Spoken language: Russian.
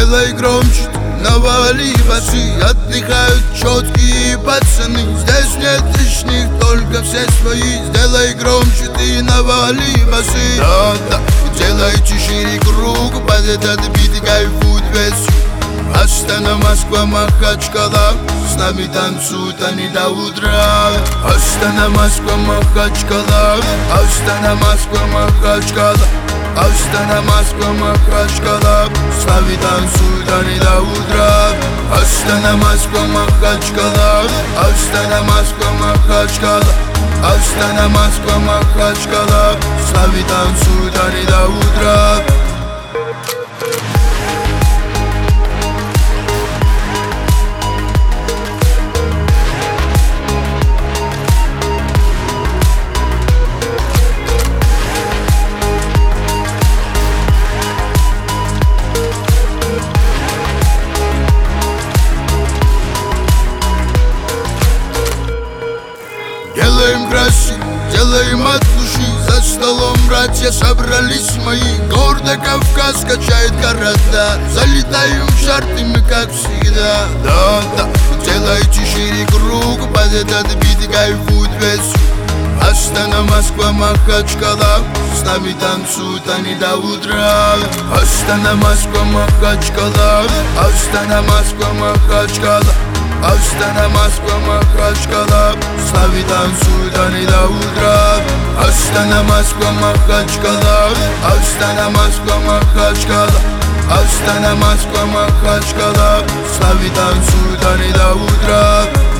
Сделай громче, навали басы. Отдыхают четкие пацаны. Здесь нет лишних, только все свои. Сделай громче, ты навали басы. Да-да, делайте шире круг. Под этот бит кайфует весь. Астана, Москва, Махачкала. С нами танцуют они до утра. Астана, Москва, Махачкала. Астана, Москва, Махачкала. Астана, Москва, Махачкала. С нами танцуют они до утра. Астана, Москва, Махачкала. Астана, Москва, Махачкала. Астана, Москва, Махачкала. С нами танцуют они до утра. Делаем красиво, делаем от души. За столом братья собрались мои. Гордо Кавказ качает города. Залетаем в чарты мы как всегда. Да-да, делайте шире круг. Под этот бит кайфует весь. Астана, Москва, Махачкала. С нами танцуют они до утра. Астана, Москва, Махачкала. Астана, Москва, Махачкала. Астана, Москва, Махачкала. С нами танцуют они до утра. Астана, Москва, Махачкала. Астана, Москва, Махачкала. Астана, Москва, Махачкала. С нами танцуют они до утра.